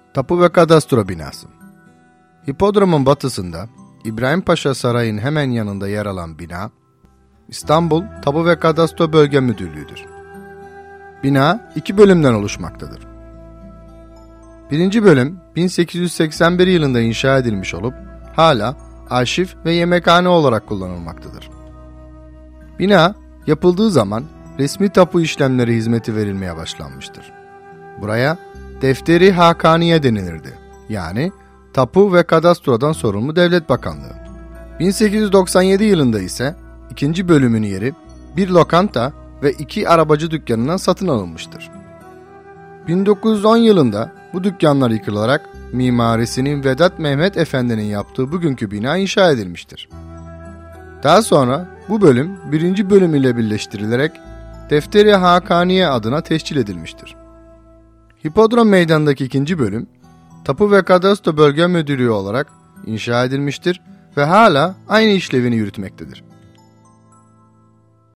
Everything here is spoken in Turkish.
Tapu ve Kadastro Binası. Hipodromun batısında İbrahim Paşa Sarayı'nın hemen yanında yer alan bina, İstanbul Tapu ve Kadastro Bölge Müdürlüğü'dür. Bina 2 bölümden oluşmaktadır. Birinci bölüm 1881 yılında inşa edilmiş olup hala arşiv ve yemekhane olarak kullanılmaktadır. Bina yapıldığı zaman resmi tapu işlemleri hizmeti verilmeye başlanmıştır. Buraya Defteri Hakaniye denilirdi. Yani Tapu ve Kadastro'dan sorumlu Devlet Bakanlığı. 1897 yılında ise ikinci bölümün yeri bir lokanta ve 2 arabacı dükkanından satın alınmıştır. 1910 yılında bu dükkanlar yıkılarak mimarisini Vedat Mehmet Efendi'nin yaptığı bugünkü bina inşa edilmiştir. Daha sonra bu bölüm birinci bölüm ile birleştirilerek Defteri Hakaniye adına tescil edilmiştir. Hipodrom Meydanı'ndaki ikinci bölüm Tapu ve Kadastro Bölge Müdürlüğü olarak inşa edilmiştir ve hala aynı işlevini yürütmektedir.